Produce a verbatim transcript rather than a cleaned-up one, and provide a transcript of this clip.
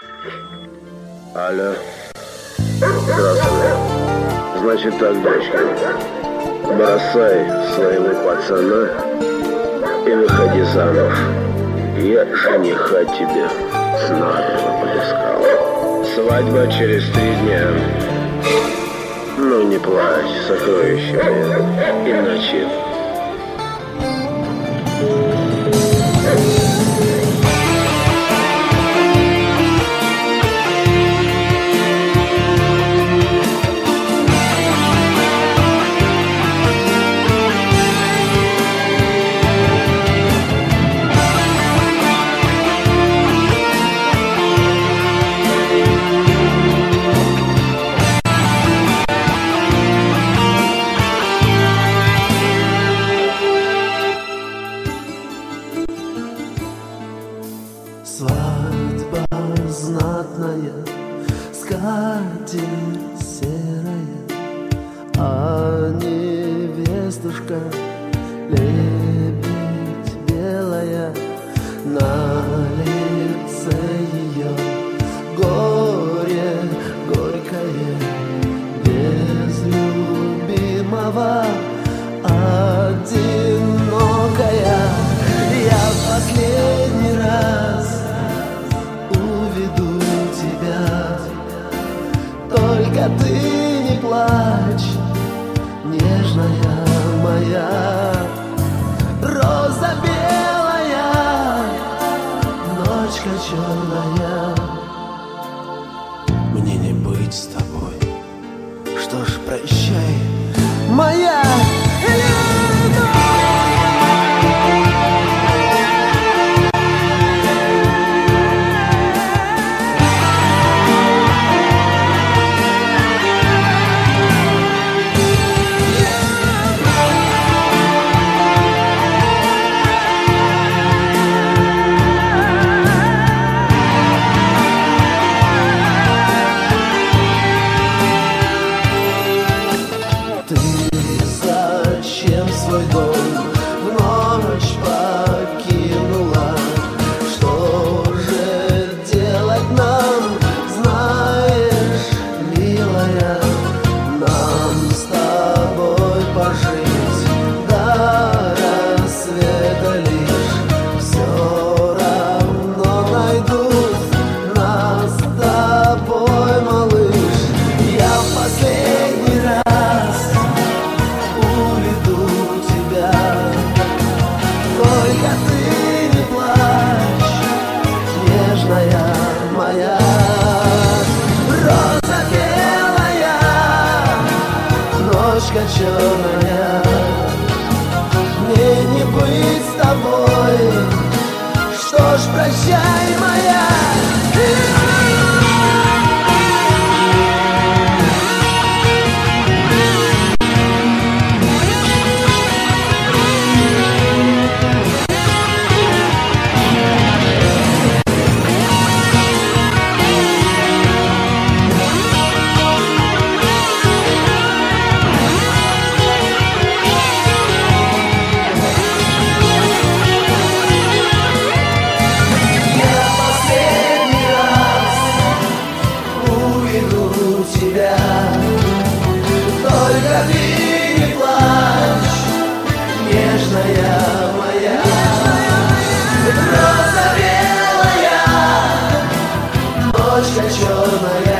Алло. Здравствуй. Значит так, дочка, бросай своего пацана и выходи замуж. Я жениха тебе снадобья подыскал. Свадьба через три дня. Ну не плачь, сокровище мое, иначе... Свадьба знатная, скатерть серая, а невестушка лебедь белая. На лице ее горе горькое, без любимого одинокая. Я в последний раз уведу тебя, только ты не плачь, нежная моя. Роза белая, ночка черная, мне не быть с тобой. Что ж, прощай, моя любовь. Свой дом в ночь покинула. Что же делать нам, знаешь, милая? Нам с тобой пожить до рассвета лишь. Все равно найдут нас с тобой, малыш. Я в последний раз уведу тебя, только ты не плачь, нежная моя. Роза белая, ночка черная, мне не быть с тобой. Что ж, прощай, моя. Тебя, только ты не плачь, нежная моя. Роза белая, ночка черная.